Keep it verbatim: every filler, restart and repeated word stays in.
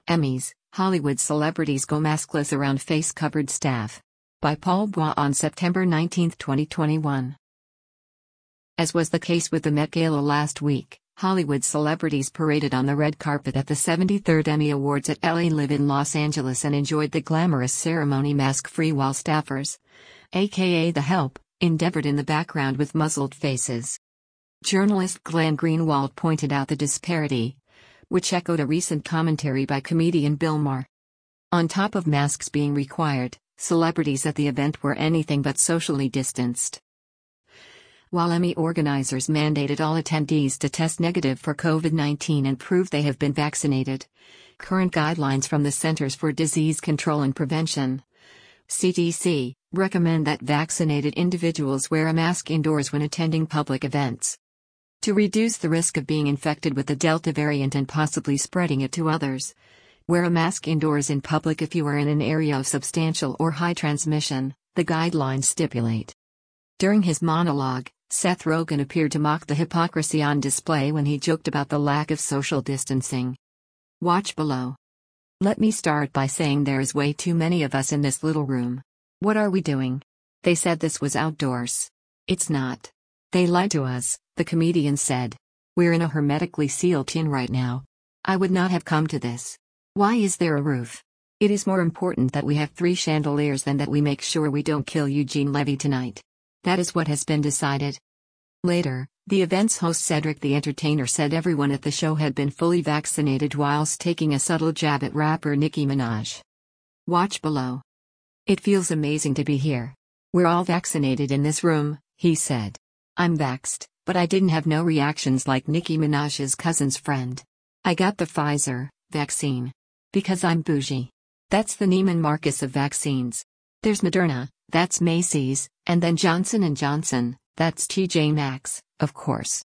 Emmys, Hollywood celebrities go maskless around face-covered staff. By Paul Bois on September nineteenth, twenty twenty-one. As was the case with the Met Gala last week, Hollywood celebrities paraded on the red carpet at the seventy-third Emmy Awards at L A Live in Los Angeles and enjoyed the glamorous ceremony mask-free while staffers, aka The Help, endeavored in the background with muzzled faces. Journalist Glenn Greenwald pointed out the disparity, which echoed a recent commentary by comedian Bill Maher. On top of masks being required, celebrities at the event were anything but socially distanced. While Emmy organizers mandated all attendees to test negative for COVID nineteen and prove they have been vaccinated, current guidelines from the Centers for Disease Control and Prevention, C D C, recommend that vaccinated individuals wear a mask indoors when attending public events. To reduce the risk of being infected with the Delta variant and possibly spreading it to others, wear a mask indoors in public if you are in an area of substantial or high transmission, the guidelines stipulate. During his monologue, Seth Rogen appeared to mock the hypocrisy on display when he joked about the lack of social distancing. Watch below. Let me start by saying there is way too many of us in this little room. What are we doing? They said this was outdoors. It's not. They lied to us, the comedian said. We're in a hermetically sealed tin right now. I would not have come to this. Why is there a roof? It is more important that we have three chandeliers than that we make sure we don't kill Eugene Levy tonight. That is what has been decided. Later, the event's host Cedric the Entertainer said everyone at the show had been fully vaccinated whilst taking a subtle jab at rapper Nicki Minaj. Watch below. It feels amazing to be here. We're all vaccinated in this room, he said. I'm vaxxed, but I didn't have no reactions like Nicki Minaj's cousin's friend. I got the Pfizer vaccine. Because I'm bougie. That's the Neiman Marcus of vaccines. There's Moderna, that's Macy's, and then Johnson and Johnson, that's T J Maxx, of course.